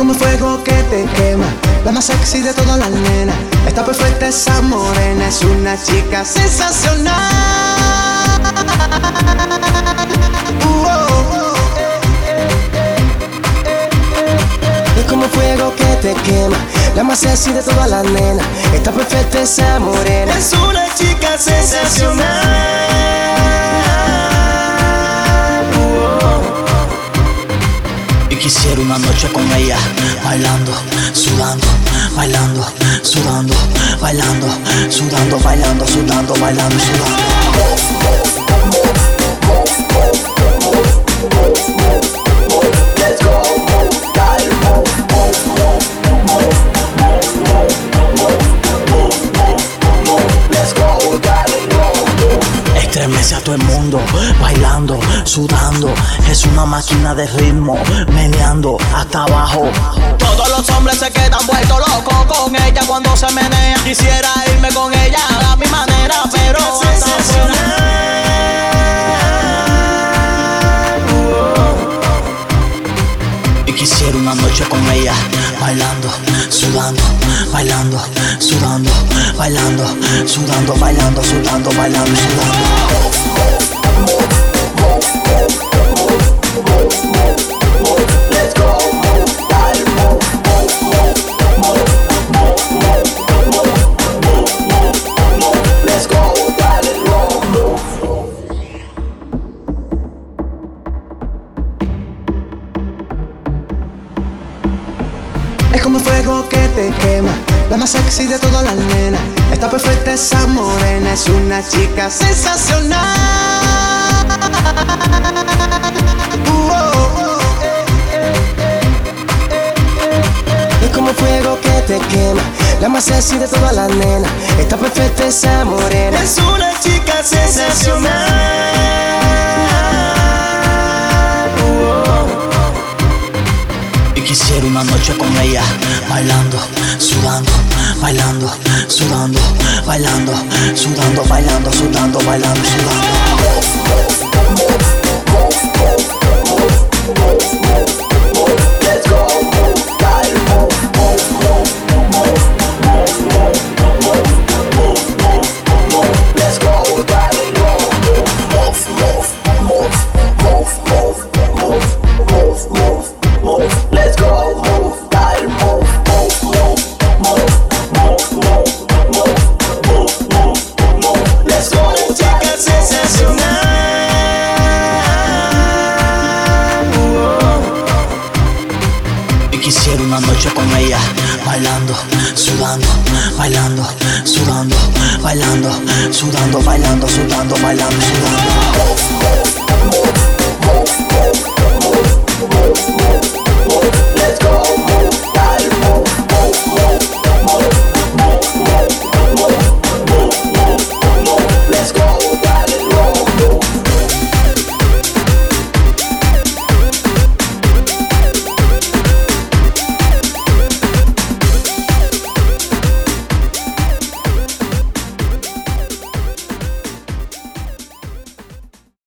como fuego que te quema, la más sexy de todas las nenas. Está perfecta esa morena, es una chica sensacional. Es como fuego que te quema, la más sexy de todas las nenas. Está perfecta esa morena, es una chica sensacional. Quisiera una noche con ella, bailando, sudando, bailando, sudando, bailando, sudando, bailando, sudando, bailando, sudando. Let's go, let's go, estremece a todo el mundo, bailando, sudando, es una máquina de ritmo, meneando hasta abajo. Todos los hombres se quedan vueltos locos con ella cuando se menea. Quisiera irme con ella a mi manera, pero y quisiera una noche con ella, bailando, sudando, bailando, sudando, bailando, sudando, bailando, sudando, bailando, sudando. Let's go, let's go, dale, Es como fuego que te quema, la más sexy de todas las nenas. Está perfecta esa morena, es una chica sensacional. Es como fuego que te quema, la más sexy de todas las nenas. Está perfecta esa morena, es una chica sensacional. Quisiera una noche con ella, bailando, sudando, bailando, sudando, bailando, sudando, bailando, sudando, bailando, sudando. Let's go, let's go, let's go, move, dale, move, let's go, chica sensacional. Y quisiera una noche con ella, bailando, sudando, bailando, sudando, bailando, sudando, bailando, sudando, bailando, sudando.